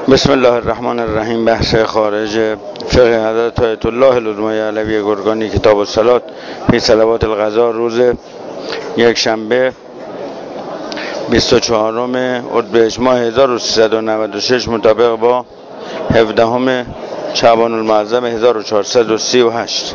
بسم الله الرحمن الرحیم. بحث خارج فقه حضرت آیت الله العلمای علوی گرگانی، کتاب الصلات فی صلوات الغضا، روز یکشنبه 24 اردیبهشت ماه 1396 مطابق با 17 شعبان المعظم 1438.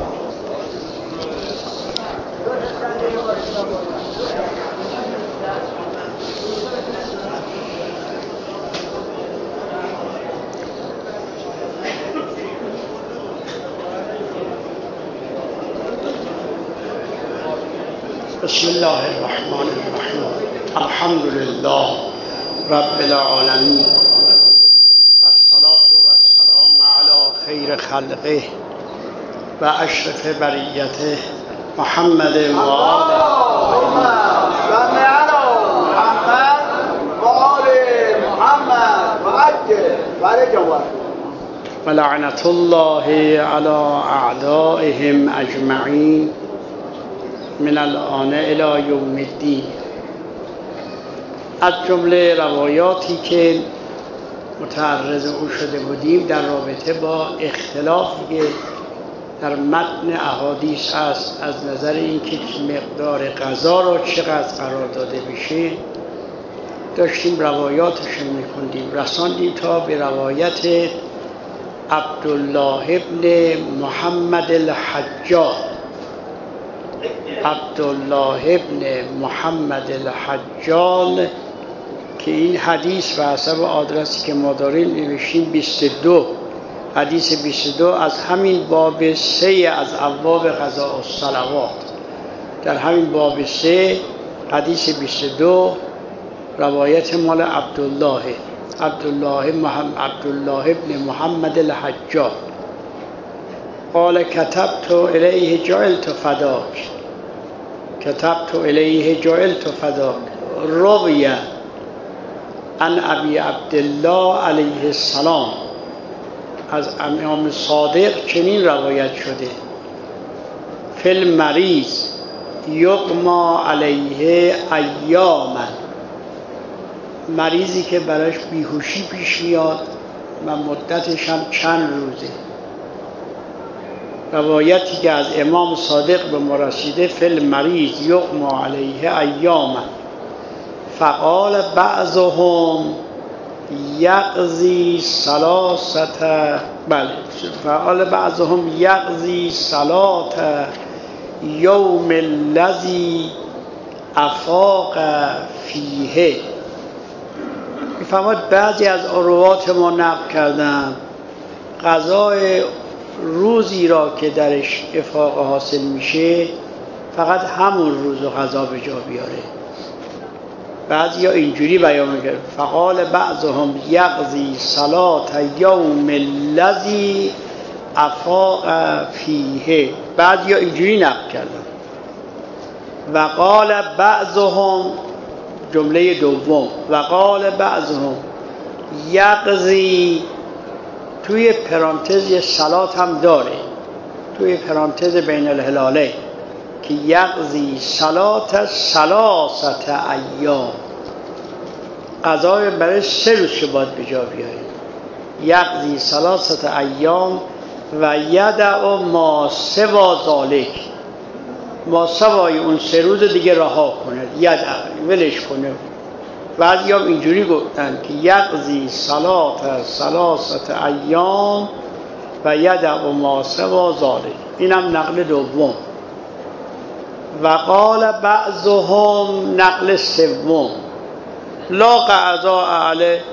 بسم الله الرحمن الرحیم. الحمد لله رب العالمین والصلاة والسلام علی خیر خلقه و اشرف بریته محمد و آله و لعنت الله علی اعدائهم اجمعین من الآن الی یوم الدین. از جمله روایاتی که متعرض او شده بودیم در رابطه با اختلافی که در متن احادیث هست از نظر اینکه مقدار غذا را چقدر قرار داده بشه، داشتیم روایاتشون می‌خوندیم، رساندیم تا به روایت عبدالله ابن محمد الحجاج. عبدالله ابن محمد الحجاج که این حدیث و حسب آدرسی که ما داریم نوشتیم 22، حدیث 22 از همین باب 3 از ابواب قضاء الصلوات. در همین باب 3 حدیث 22 روایت مال عبدالله ابن محمد الحجاج قال كتبت الیه جعلت فداک روی عن ابی عبدالله علیه السلام. از امام صادق چنین روایت شده: فی المریض یغمی علیه ایاما، مریضی که براش بیهوشی پیش میاد و مدتش هم چند روزه. روایتی که از امام صادق به ما رسیده: فی المریض یغمی علیه ایاما فقال بعضهم یقضی صلاة یوم الذی افاق فیه. می‌فرماید بعضی از روات ما نقل کردن قضای روزی را که درش افاقه حاصل میشه فقط همون روز قضا به جا بیاره. بعضی ها اینجوری بیان میکنن: فقال بعضهم یقضی صلاة یوم الذی افاق فیه. بعضی ها اینجوری نقل کردن. و قال بعضهم، جمله دوم، و قال بعضهم یقضی، توی پرانتز یه صلات هم داره، توی پرانتز بین الهلاله که یقضی صلات ثلاثه ایام، قضای برای 3 روز که باید به جا بیاره. یقضی ثلاثه ایام و یدع ما سوا ذالک، ما سوای اون 3 روز دیگه رها کنه، یدع ولش کنه. بعضی هم اینجوری گفتن که یقضی صلاة ثلاثه ایام و یدع ما سوا ذالک. اینم نقل دوم. و قال بعضهم، نقل سوم، لا قضاء علیه.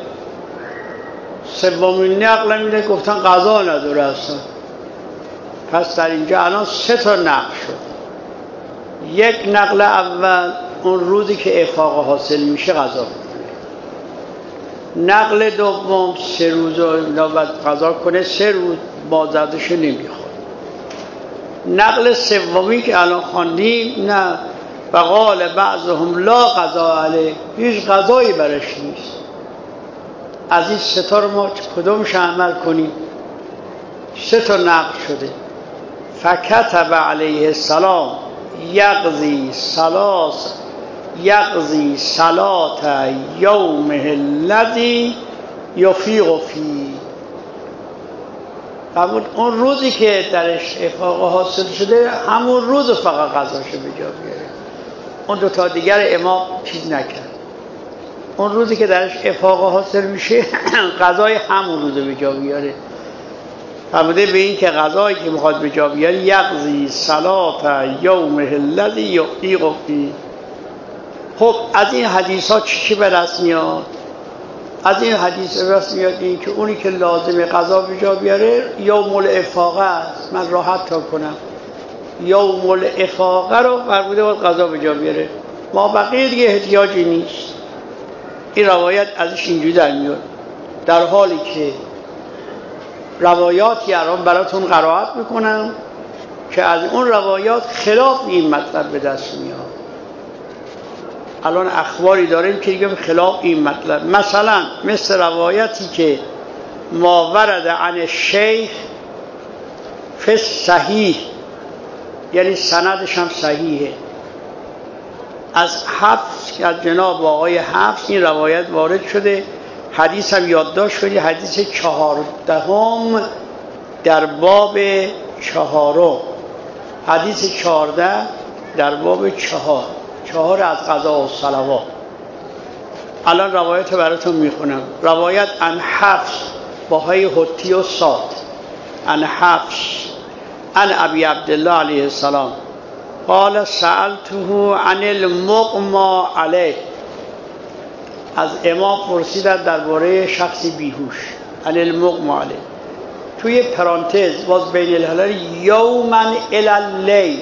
سومین نقل میده گفتن قضا نداره اصلا. پس در اینجا الان 3 تا نقل شد. یک نقل اول اون روزی که افاقه حاصل میشه قضا کنه. نقل دوم 3 روز باید قضا کنه، 3 روز بازداشتش نمیخواد. نقل سومی که الان خواندیم نه، وقال بعضهم لا قضا علیه، هیچ قضایی برش نیست. از این 3 تا رو ما کدومش عمل کنیم؟ 3 تا نقل شده. فکتب علیه السلام یقضی صلاة یومه الذی یفیق فی، اون روزی که درش افاقه حاصل شده همون روز فقط قضاشو به جا بیاره. اون دوتا دیگر امام چیز نکرد. اون روزی که درش افاقه حاصل میشه قضای همون روز به جا بیاره. فرموده به این که قضایی که میخواد به جا بیاره یقضی صلات یومه الذی یفیق فیه. خب از این حدیث ها چی به دست میاد؟ از این حدیث به دست میاد این که اونی که لازم قضا به جا بیاره یوم الافاقه است. من راحت تا کنم یوم الافاقه رو فرموده باید قضا به جا بیاره، ما بقیه دیگه احتیاجی نیست. این روایت ازش اینجوری در میاد، در حالی که روایاتی الان براتون قرائت میکنم که از اون روایات خلاف این مطلب به دست میاد. الان اخباری داریم که دیگه خلاف این مطلب، مثلا مثل روایتی که ما ورد عن الشیخ فی صحیح، یعنی سندش هم صحیحه، از حفص، از جناب آقای حفص این روایت وارد شده. حدیث هم یادداشت کنید، حدیث 14 در باب 4، حدیث 14 در باب 4 از قضا و صلوات. الان روایت براتون میخونم. روایت عن حفص با های حتی و صاد، عن حفص عن ابی عبدالله علیه السلام قال سألته عن المغمى علیه. از امام پرسیدن درباره شخصی بیهوش، عن المغمى علیه. توی پرانتز باز بین الهلال یومن الی اللیل،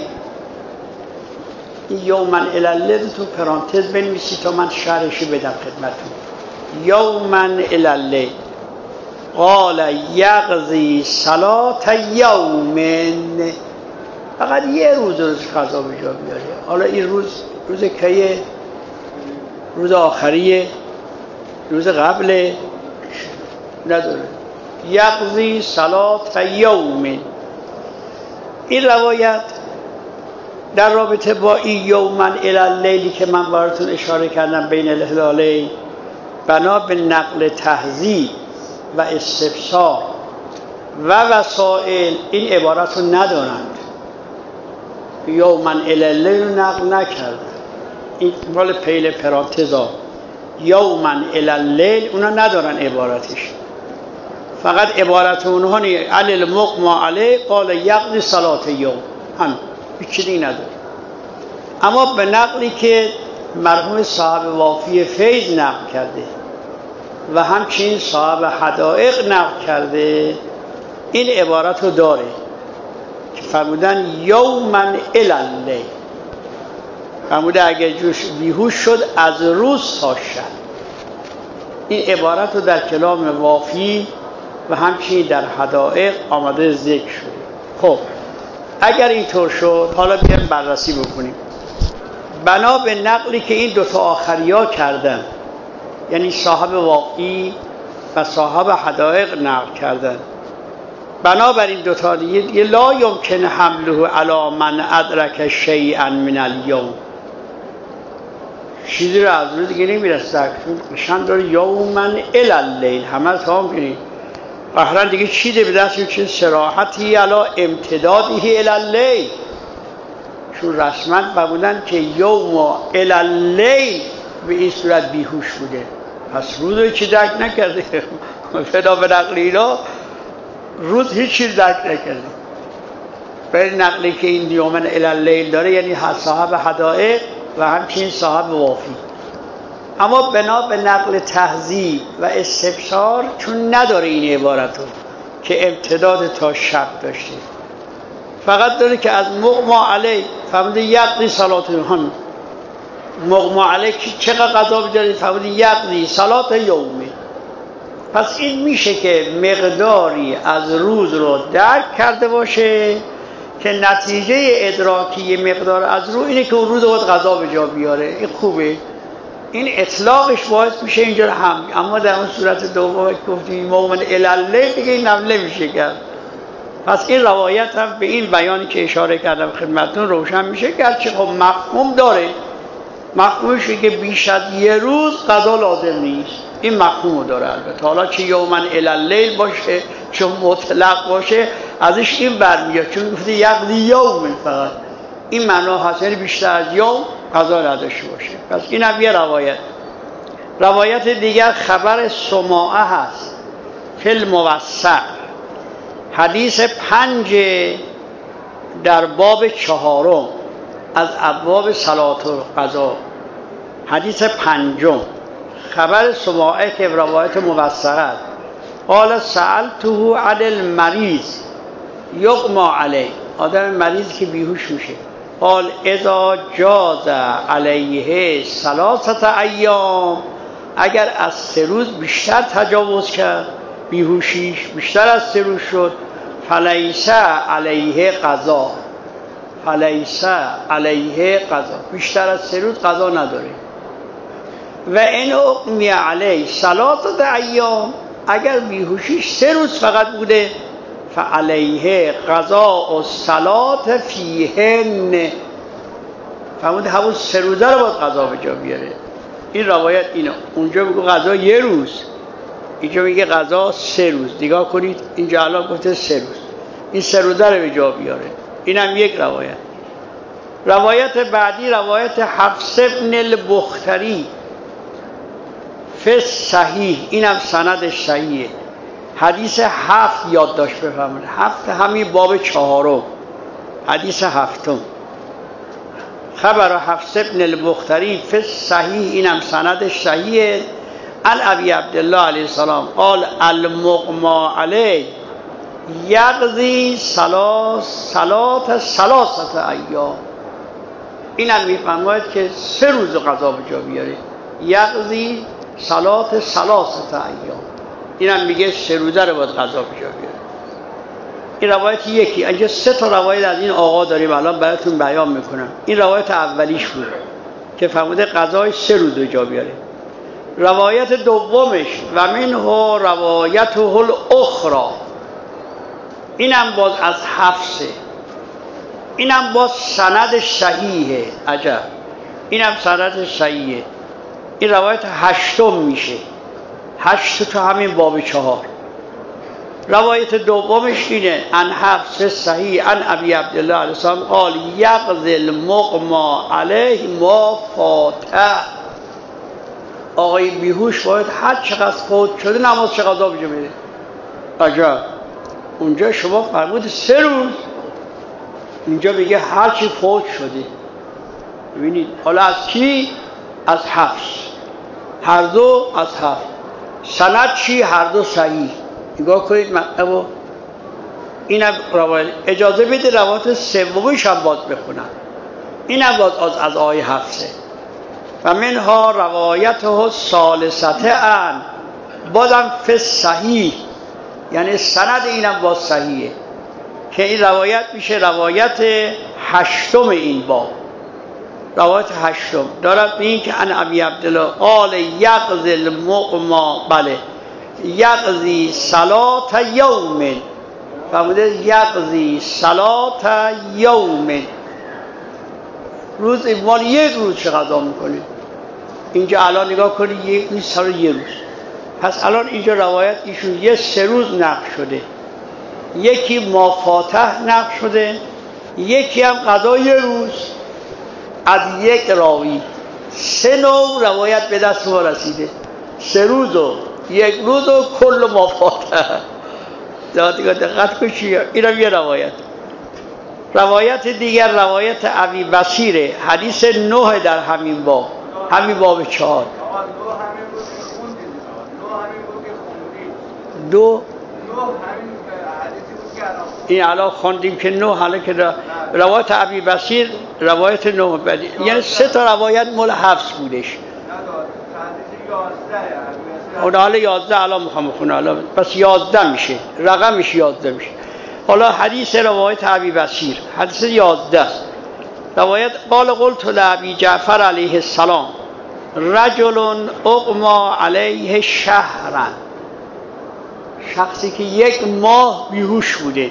یومن الی اللیل تو پرانتز بنویسید تا من شرحش بدم خدمتتون. یومن الی اللیل قال یقضی صلات یومن، فقط یه روز قضا به جا بیاره. حالا این روز کیه؟ روز آخریه؟ روز قبل؟ نداره. یقضی صلات یومن. این روایت در رابطه با این یومن الی اللیلی که من براتون اشاره کردم بین الهلالین، بنا به نقل تهذیب و استفسار و وسائل این عبارت رو ندارند. یومن الی اللیل رو نقل نکردن. این مال پیل پرانتزا. یومن الی اللیل اونا ندارن عبارتش، فقط عبارت اونها علی المغمى علیه قال یقضی صلات یوم، هم هیچ چیزی نداره. اما به نقلی که مرحوم صاحب وافی فیض نقل کرده و همچنین صاحب حدائق نقل کرده این عبارت رو داره که فرمودن یومن الی اللیل، فرموده اگر جوش بیهوش شد از روز تا شب. این عبارت رو در کلام وافی و همچنین در حدائق آمده ذکر شده. خب اگر اینطور شد حالا بیایم بررسی بکنیم. بنا به نقلی که این دوتا آخریا کردن، یعنی صاحب وافی و صاحب حدائق نقل کردن، بنابراین دوتا دیگه لا یمکن حمله علی من ادرک شیئا من الیوم، چیزی رو از روز دیگه نمیرسد. نشان داره یومن الی اللیل، همه تمام کنید قهرا دیگه چیزی به دست میشه صراحتی علی امتدادی الی اللیل، چون رسما فرمودن که یوم الی اللیل به این صورت بیهوش بوده، پس روز رو چی درک نکرده. فدا به نقل اینا روز هیچ چیز درک نکرده. به نقلی که این یومن الی اللیل داره یعنی صاحب حدائق و همچنین صاحب وافی. اما بنا به نقل تهذیب و استفسار چون نداره این عبارتو که امتداد تا شب داشته، فقط داره که از مغمى علیه فرموده یقضی صلات هم. مغمى علیه چقدر قضا بیاره؟ فرموده یقضی صلات یومه. پس این میشه که مقداری از روز رو درک کرده باشه که نتیجه ادراکی مقدار از روز اینه که اون روز باید قضا به جا بیاره. این خوبه، این اطلاقش باعث میشه اینجا هم. اما در اون صورت دوم گفتیم مؤمن الی اللیل دیگه این نمیشه کرد. پس این روایت هم به این بیانی که اشاره کردم خدمتتون روشن میشه، گرچه خب مفهوم داره. مفهومشه که بیش از یه روز قضا لازم نیست. این مفهومو داره. البته حالا چه یومن الی اللیل باشه چون مطلق باشه ازش این برمیاد، چون گفته یقضی یوم فقط این معنا هست، یعنی بیشتر از یوم قضا نداشته باشه. پس اینم یه روایت دیگر خبر سماعه هست فی الموسع، حدیث 5 در باب 4 از ابواب صلات القضا، حدیث 5 خبر سماعه که روایت موثقه است. قال سألته عن المریض یغما علیه، آدم مریض که بیهوش میشه. قال اذا جاز علیه 3 ایام، اگر از 3 روز بیشتر تجاوز کرد، بیهوشیش بیشتر از 3 روز شد، فلیس علیه قضا، فلیس علیه قضا، بیشتر از 3 روز قضا نداره. و این اغمی علیه 3 ایام، اگر بیهوشیش 3 روز فقط بوده، فعلیه قضاء الصلاة فیهن، فهمونده همون 3 روزه رو باید قضا به جا بیاره. این روایت اینه. اونجا میگه قضا 1 روز، اینجا میگه قضا 3 روز. نگاه کنید اینجا الان گفته 3 روز، این 3 روزه رو به جا بیاره. اینم یک روایت. روایت بعدی روایت حفص بن البختری فی صحیح، اینم سندش صحیحه. حدیث 7 یادداشت بفرمایید، 7 همین باب 4 حدیث 7. خبر حفص بن البختری فی صحیح، اینم سندش صحیحه. عن ابی عبدالله علیه السلام قال المغما علیه یقضی صلات 3 ایام، اینم میفرماید که 3 روز قضا به جا بیاره. یقضی صلات 3 ایام، اینم میگه 3 روزه رو باید قضا به جا بیاره. این روایت یکی. اینجا 3 روایت از این آقا داریم، الان براتون بیان میکنم. این روایت اولیش بود که فرموده قضای 3 روز به جا بیاره. روایت دومش و منه روایته الاخرى، اینم باز از حفصه، اینم باز سندش صحیحه. عجب، اینم سندش صحیحه. این روایت 8 میشه، 8 تو همین باب 4. روایت دومش اینه عن حفص صحیح عن ابی عبدالله علیه السلام قال یقضی المغما علیه ما فاته، آقای بیهوش باید هر چقدر فوت شده نماز چه قضا بجا بده. عجب، اونجا شما فرمود 3 روز، اینجا میگه هر چی فوت شده. ببینید حالا از کی؟ از حفص، هر دو از حفص. سند چی؟ هر دو صحیح. نگاه کنید مطلبو. اینم روایت. اجازه بده روایت سومیش هم باز بخونم، اینم باز از آقای حفصه. و منها روایته الثالثه عن، بازم فی صحیح، یعنی سند اینم باز صحیحه که این روایت میشه روایت 8 این باب. روایت 8 دارد این که ان ابی عبدالله قال یقضی المغما، بله، یقضی صلات یوم، فرموده یقضی صلات یوم، روز مال 1 روز چه قضا میکنه. اینجا الان نگاه کنید 1 روز سال 1 روز. پس الان اینجا روایت ایشون یه 3 روز نقل شده، یکی مافاته نقل شده، یکی هم قضا 1 روز از یک راوی. 3 نوع روایت به دست ما رسیده، 3 روز و 1 روز و کل مافاته. دقت کنید، اینم یه روایت. روایت دیگر روایت ابی بصیره، حدیث 9 در همین باب، همین باب 4. دو این الان خوندیم که 9 حالا که روایت ابی بصیر روایت 9 بعدی، یعنی 3 روایت مال حفص بودش. اون حالا 11 الان میخوام بخونم، الان پس 11 میشه، رقمش 11 میشه. حالا حدیث روایت ابی بصیر حدیث 11 است. روایت قال قلت لابی جعفر علیه السلام رجل اغما علیه شهرا، شخصی که 1 ماه بیهوش بوده،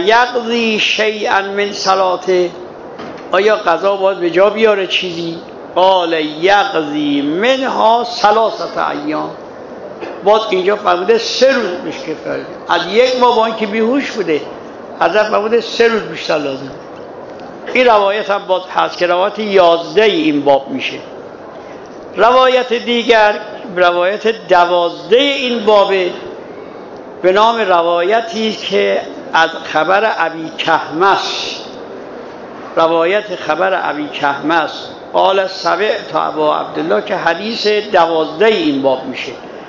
ایقضی شیئا من صلاته، آیا قضا باید به جا بیاره چیزی؟ قال یقضی منها 3 ایام. باز اینجا فرموده 3 روز میشه کفاره. از 1 ماه با اینکه بیهوش بوده حضرت فرموده 3 روز بیشتر لازم. این روایت هم باز هست که روایت 11 این باب میشه. روایت دیگر روایت 12 این بابه به نام روایتی که از خبر ابی کهمس، روایت خبر ابی کهمس قال سمعت ابا عبدالله، که حدیث 12 این باب میشه.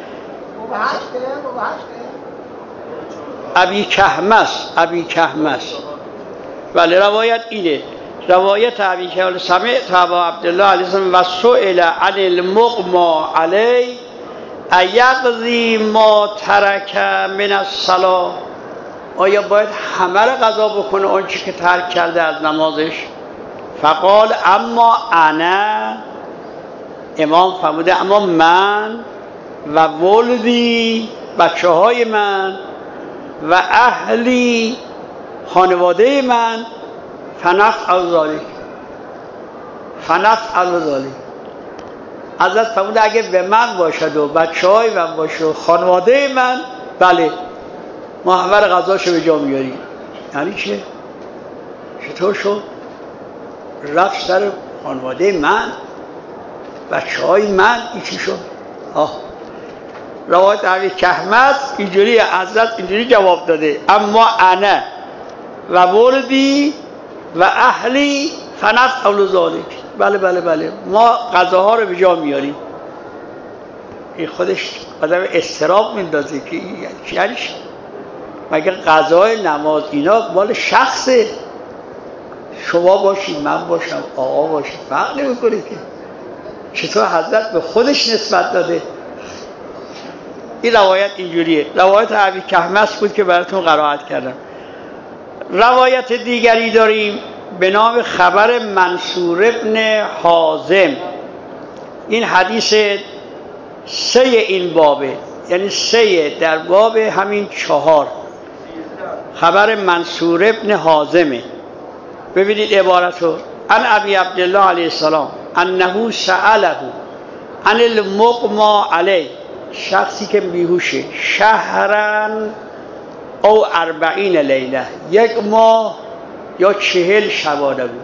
ابی کهمس ولی روایت اینه، روایت ابی کهمس سمعت ابا عبدالله علیه السلام و سئل عن المغمى علیه ایقضی ما ترک من الصلاة، آیا باید همه را قضا بکنه اون چی که ترک کرده از نمازش؟ فقال اما انا، امام فرموده اما من و ولدی، بچه های من و اهلی، خانواده من، فنفعل ذلک. حضرت فرموده اگه به من باشد و بچه های من باشه و خانواده من، بله ما همه را قضاشو به جا میاریم. یعنی چه؟ چطور شد؟ رفت سر خانواده من، بچه های من، این چی شد؟ روایت ابی کهمس اینجوری حضرت اینجوری جواب داده اما انا و ولدی و اهلی فنفعل ذلک. بله ما قضاها رو به جا میاریم. این خودش آدم اضطراب میندازه که یعنی چی؟ مگر قضای نماز اینا مال شخصه، شما باشید من باشم آقا باشید فرق نمیکنه که. چطور حضرت به خودش نسبت داده؟ این روایت اینجوریه. روایت ابی کهمس بود که براتون قرائت کردم. روایت دیگری داریم به نام خبر منصور ابن حازم. این حدیث 3 این بابه، یعنی 3 در باب همین 4. خبر منصور ابن حازمه. ببینید عبارتو: عن ابی عبدالله علیه السلام انه سأله عن المغمى علیه، شخصی که بیهوشه، شهرن او 40 لیله، 1 ماه یا 40 شبانه روز.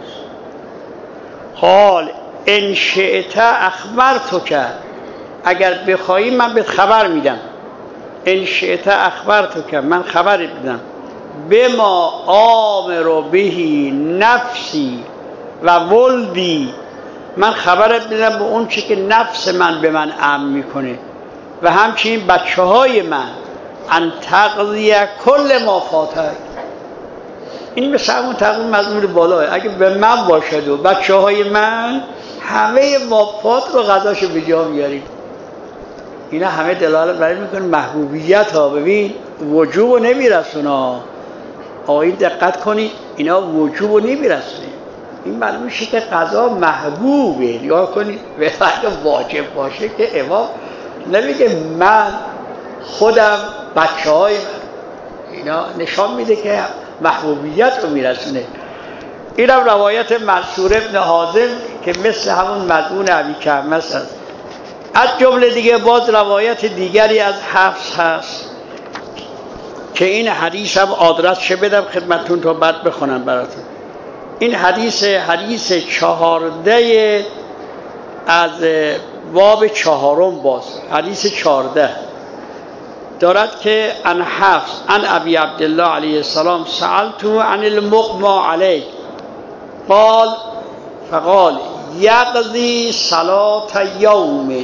قال ان شئت اخبرتک، اگر بخوایی من بهت خبر میدم. ان شئت اخبرتک، من خبرت میدم. بما آمر بهی نفسی و ولدی، من خبرت میدم به اون چی که نفس من به من امر میکنه و همچنین بچه های من، ان تقضی کل ما فاتک. این مثل همون تقویم مضمون بالاه، اگه به من باشد و بچه های من، همه مافات رو قضاشو به جا میاریم. اینا همه دلالت برای میکنه محبوبیت ها. ببین وجوب رو نمیرسونه. آقایون دقت کنید، اینا وجوب رو نمیرسونه. این معلوم میشه که قضا محبوبه. نگاه کنید، اگه واجب باشه که امام نمیگه من خودم بچه های من. اینا نشان میده که محبوبیت رو میرسونه. اینم روایت منصور ابن حازم که مثل همون مضمون ابی کهمس هست. از جمله دیگه باز روایت دیگری از حفص هست که این حدیث هم آدرسش بدم خدمتون تا بعد بخونم براتون. این حدیث 14 از باب 4 باز، حدیث 14 دارد که عن حفص عن ابی عبدالله علیه السلام سألته عن المغمى علیه قال فقال یقضی صلاة یوم،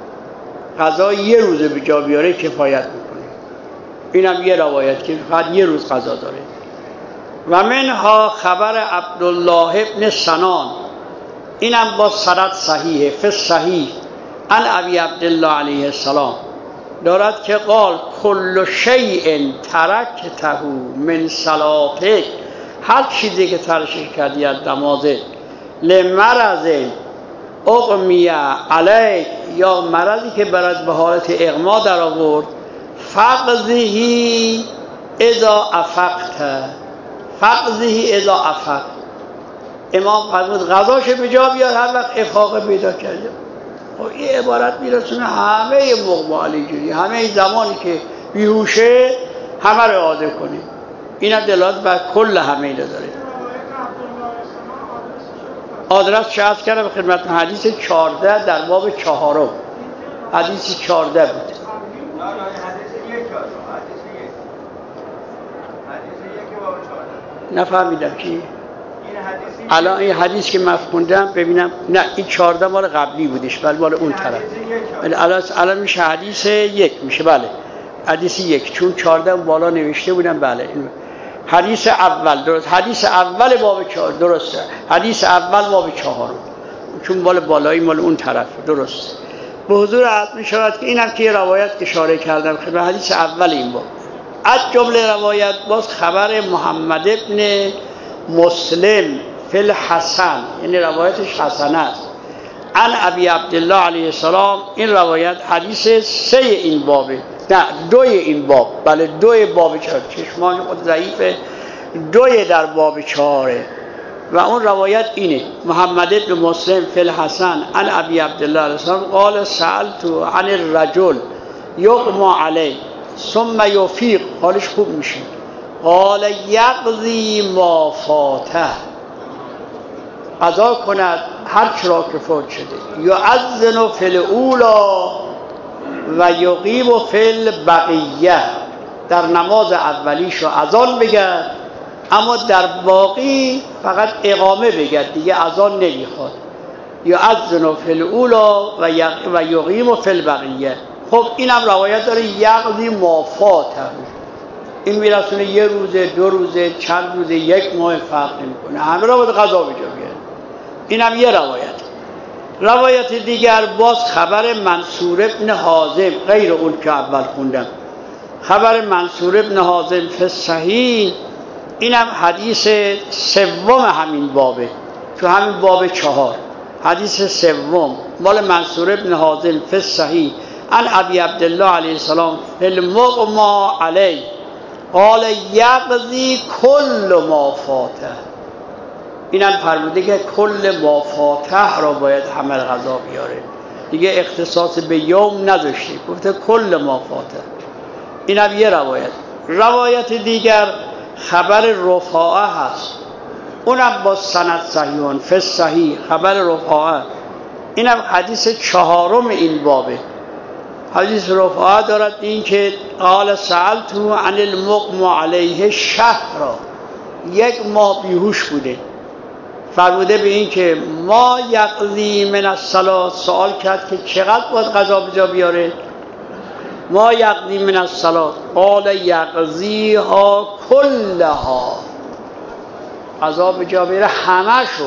قضا 1 روز به جا بیاره کفایت میکنه. اینم یه روایت که فقط 1 روز قضا داره. و منها خبر عبدالله ابن سنان، اینم با سند صحیحه، فی صحیح عن ابی عبدالله علیه السلام دارد که قال کل شیء ترکته من صلاتک، هر چیزی که ترک کردی از نمازت، لمرض اغمی علیک، یا مرضی که برات به حالت اغما در آورد، فقضه اذا افقت، امام فرمود غذاش به جا بیار هر وقت افاقه پیدا کرده. خب این عبارت میرسونه همه مغما علیه، همه زمانی که بیهوشه همه رو اعاده کنیم. این دلالت بر کل همه اینا داره. آدرس چه عرض کردم خدمت حدیث 14 در باب 4 حدیث 14 بود. نفهمیدم کی؟ الان این حدیث که من خوندم ببینم، نه این 14 مال قبلی بودش، ولی مال اون طرف. الان میشه حدیث 1 میشه. بله حدیث 1 چون 14 بالا نوشته بودم. بله حدیث اول درست، حدیث اول باب 4 درسته، حدیث اول باب 4 چون مال بالایی مال اون طرف درست. به حضور عرض می شود که اینم که روایت اشاره کردم خدمت حدیث اول این باب. از جمله روایت باز خبر محمد ابن مسلم فی الحسن، یعنی روایتش حسنه است، عن ابی عبدالله علیه السلام. این روایت حدیث 3 این بابه، نه 2 این باب. بله 2 باب 4. چشمان خود ضعیفه. 2 در باب 4 و اون روایت اینه: محمد ابن مسلم فی الحسن عن ابی عبدالله علیه السلام قال سألت عن الرجل یغمى علیه ثم یفیق، حالش خوب میشه، قال یقضی ما فاته، قضا کند هر چرا که فوت شده، یؤذن فی الاولی و یقیم فی البقیه، در نماز اولیشو اذان بگن اما در باقی فقط اقامه بگن، دیگه اذان نمیخواد. یؤذن فی الاولی و یقیم فی البقیه. خب اینم روایت داره یقضی ما فاته، این میرسونه 1 روزه 2 روزه چند روزه 1 ماه فرق نمیکنه، همه را باید قضا بجا بیاره. اینم یه روایت. روایت دیگر باز خبر منصور ابن حازم، غیر اون که اول خوندم، خبر منصور ابن حازم فی الصحیح، اینم حدیث 3 همین بابه، تو همین باب 4 حدیث 3 مال منصور ابن حازم فی الصحیح عن ابی عبدالله علیه السلام فی المغمى علیه قال یقضی کل ما فاته. اینم فرموده که کل ما فاته را باید همه قضا بیاره، دیگه اختصاص به یوم نداشته، گفته کل ما فاته. اینم یه روایت. روایت دیگر خبر رفاعه هست، اونم با سند صحیحون فی الصحیح، خبر رفاعه، اینم حدیث 4 این بابه. حدیث رفاعه دارد این که قال سألت عن المغمى علیه شهرا، 1 ماه بیهوش بوده، فرموده به این که ما یقضی من الصلاة، سوال کرد که چقدر باید قضا به جا بیاره. ما یقضی من الصلاة قال یقضیها کلها، قضا به جا بیاره همه شو.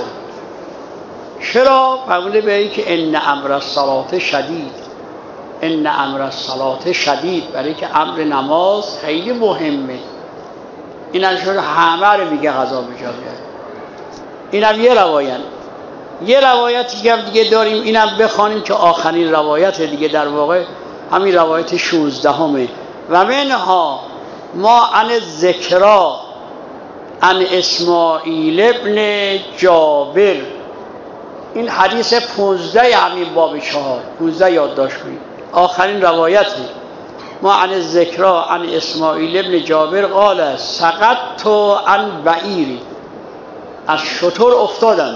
چرا؟ فرموده به این که ان امر الصلاة شدید، ان امر الصلاة شدید، برای که امر نماز خیلی مهمه. اینم شد همه رو میگه قضا به جا بیاره. اینم یه روایت. یه روایتی که دیگه داریم، اینم بخوانیم که آخرین روایت دیگه، در واقع همین روایت 16 و منها ما عن ذکرا عن اسماعیل ابن جابر. این حدیث 15 همین باب 4، 15 یادداشت کنید. آخرین روایتی ما عن ذکرا عن اسماعیل ابن جابر قال سقطت عن بعیری، از شتر افتادم،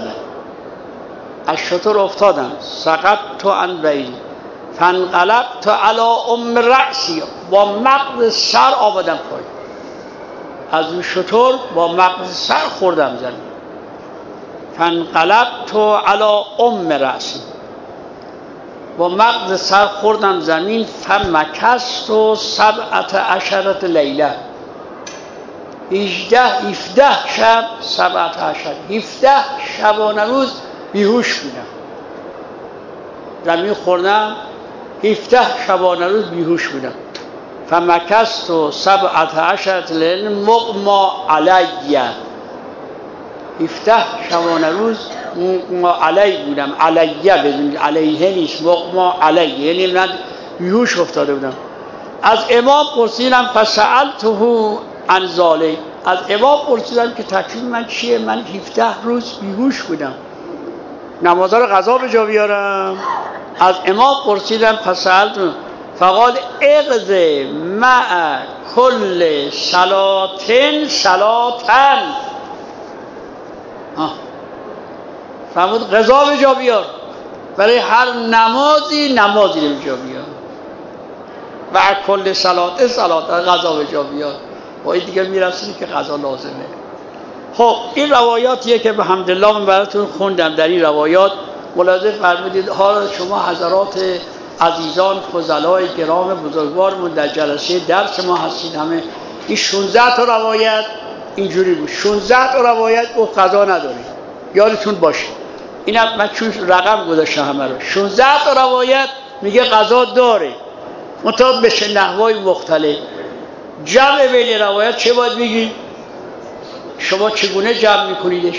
از شتر افتادم، سقطت عن بعیری فانقلبت علی ام رأسی، با مغز سر آمدم پایین، از اون شتر با مغز سر خوردم زمین. فانقلبت علی ام رأسی، با مغز سر خوردم زمین. فمکثت 17 لیله، 17 شب، 17 شبانه روز بیهوش بودم، زمین خوردم، 17 شبانه روز بیهوش بودم. فمکثت 17 لیله مغمى علیه، 17 شبانه روز مغمى علیه بودم، علیه بدونید علیه نیست، مغمى علیه یعنی من بیهوش افتاده بودم. از امام پرسیدم فسألته عن ذلک، از امام پرسیدم که تکلیف من چیه؟ من 17 روز بیهوش بودم، نمازها رو قضا به جا بیارم. از امام پرسیدم فسألت فقال اقض مع کل صلاتن صلاتن. فرمود قضا به جا بیار، برای هر نمازی نمازی رو به جا بیار. و کل صلات صلات قضا به جا بیار. و این دیگه میرسونی که قضا لازمه. خب این روایاتیه که به حمدالله من براتون خوندم. در این روایات ملاحظه فرمودید حالا شما حضرات عزیزان فضلای گرام بزرگوارمون در جلسه درس ما هستید، همه این 16 تا روایت اینجوری بود. 16 تا روایت گفت قضا ندارید، یادتون باشه. اینم من چون رقم گذاشتم همه رو. 16 تا روایت میگه قضا داره، منتها به نحوهای مختلف. جمع بین روایت چه باید بگید؟ شما چگونه جمع میکنیدش؟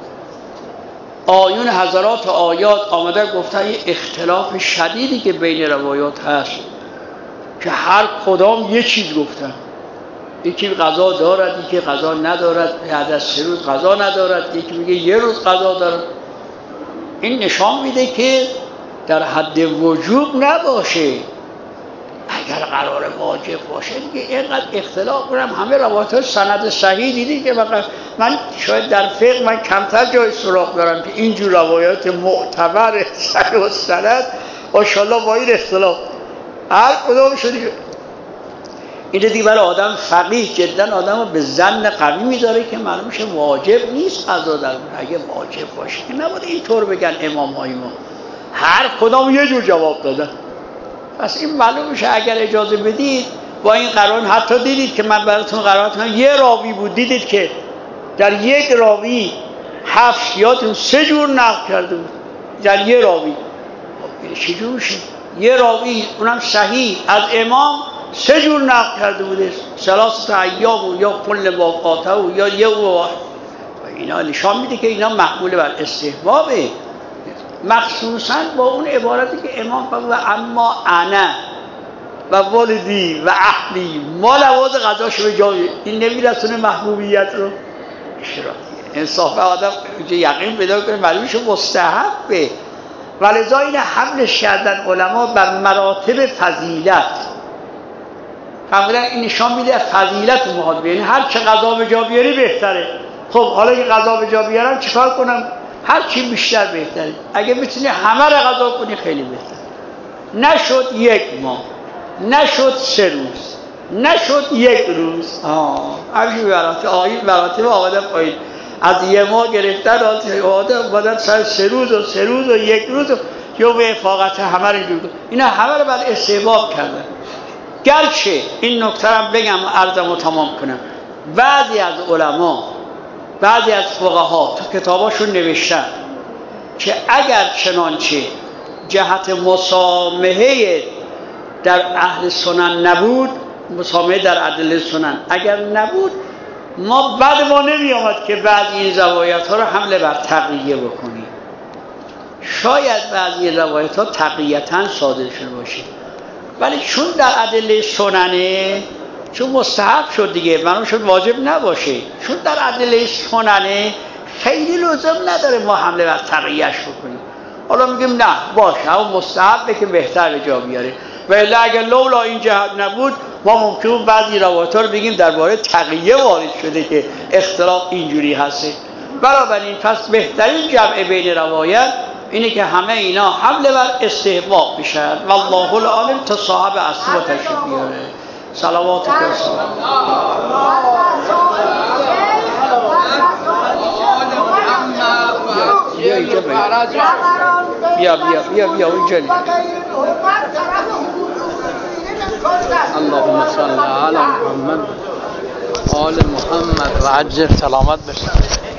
آیون حضرات آیات آمده گفتن یه اختلاف شدیدی که بین روایات هست که هر کدام یه چیز گفتن. یکی قضا دارد، یکی قضا ندارد، بعد از 3 روز قضا ندارد، یکی میگه 1 روز قضا دارد. این نشان میده که در حد وجوب نباشه. اگر قرار واجب باشه دیگه اینقدر اختلاف کنم. همه روایات سند صحیح دیدی که من شاید در فقه من کمتر جای سراغ دارم که اینجور روایات معتبر صحیح و سند ماشاءالله با این اختلاف هر کدوم شده. این دیگه برای آدم فقیه جدا آدم رو به ظن قوی میذاره که معلوم میشه واجب نیست قضا در اگه واجب باشه که نباید اینطور بگن امام های ما، هر کدام یه جور جواب دادن. پس این معلوم میشه اگر اجازه بدید با این قرآن حتی دیدید که من براتون قرآن کنم یه راوی بود، دیدید که در یک راوی 7 یاتون 3 جور نقل کرده بود در یه راوی. چه جور میشه؟ یه راوی اونم صحیح از امام 3 جور نقل کرده بوده، 3 ایام یا کل واقعاته یا یه واحد. اینا نشان میده که اینا محمول بر استحبابه، مخصوصا با اون عبارتی که امام فرمود و اما انا و والدی و اهلی ما لواز قضاشو به جا. این نمیرسونه محبوبیت رو. انصاف آدم یقین پیدا کنه معلومش مستحبه. ولذا این حملش کردن علما بر مراتب فضیلت. فرمودن این نشان میده فضیلت محال، یعنی هر چه قضا به جا بیاری بهتره. خب حالا که قضا به جا بیارم چیکار کنم؟ هر چی بیشتر بهتره. اگه بتونی همه رو قضا کنی خیلی بهتر. نشد 1 ماه، نشد 3 روز، نشد 1 روز. همین مراتب آمدن پایین. از 1 ماه گرفتن آمدن سر 3 روز و 3 روز و 1 روز و یوم افاقت همه رو جور. اینا همه رو بر استحباب کردن. گرچه این نکته رو بگم عرضمو تمام کنم، بعضی از علما بعضی از فقها تو کتاباشون نوشتن که اگر چنانچه جهت مسامحه در اهل سنن نبود، مسامحه در ادله سنن اگر نبود، ما بعد ما نمی آمد که بعضی این روایت ها رو حمله بر تقیه بکنیم. شاید بعضی روایت ها تقییتاً صادر شده باشه، ولی چون در ادله سننه، چون مستحب شد دیگه، معلوم شد واجب نباشه، چون در ادله سننه خیلی لزوم نداره ما حمله بر تقییه‌اش بکنیم. حالا میگیم نه باشه اما مستحبه که بهتر به جا بیاره. ولی اگر لولا این جهت نبود ما ممکنه بعضی روایات رو بگیم درباره تقیه وارد شده که اختلاف اینجوری هسته. بنابراین پس بهترین جمع بین روایت اینه که همه اینا حمله بر استحباب بشن. والله العالم تا صاحب اصل و تشریف بیاره. صلوات و سلام. بیا اینجا بیا اینجا. اللهم صل علی محمد آل محمد و عجل سلامت بشه.